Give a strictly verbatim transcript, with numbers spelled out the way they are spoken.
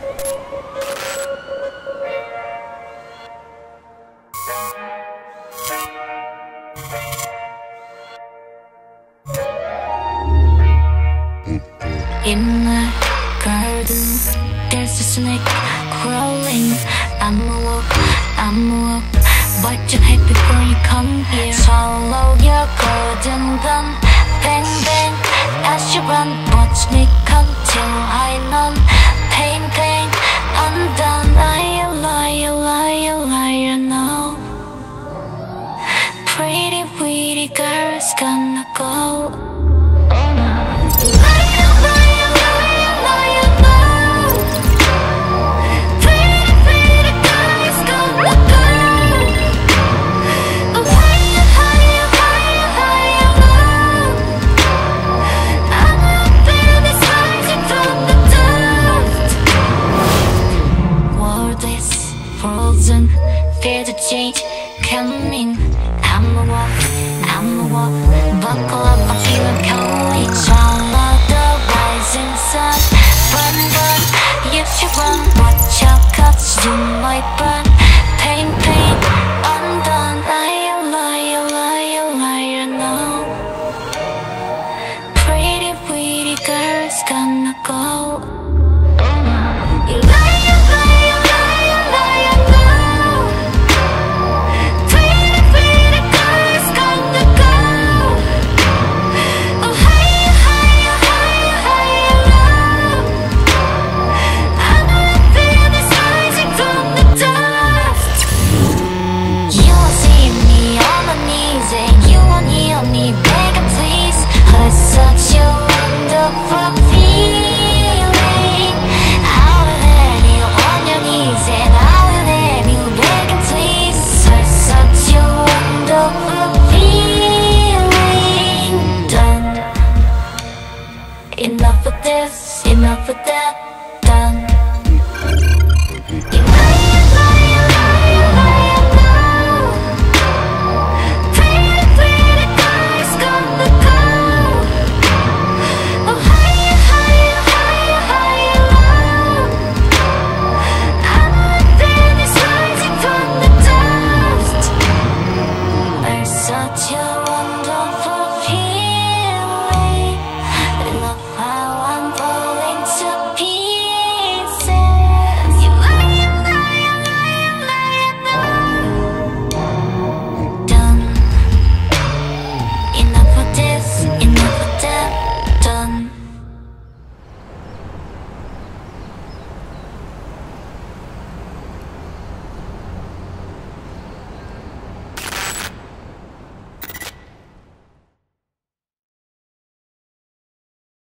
In the garden, there's a snake crawling. I'm a walk, I'm a walk, but you hate before you come here. Swallow your golden gun, bang bang as you run. Watch me come till I numb. Pain, pain, undone. Liar, liar, liar, liar, no. Pretty, pretty girl's gonna go. Frozen, fear the change coming. I'm a walk, I'm a walk. Buckle up, I feel it coming. Swallow the rising sun. Run, run, you should run. Watch out, cause you might burn. Pain, pain, undone. Liar, liar, liar, liar, no. Pretty, pretty girl's gonna go. Enough of this, enough of that.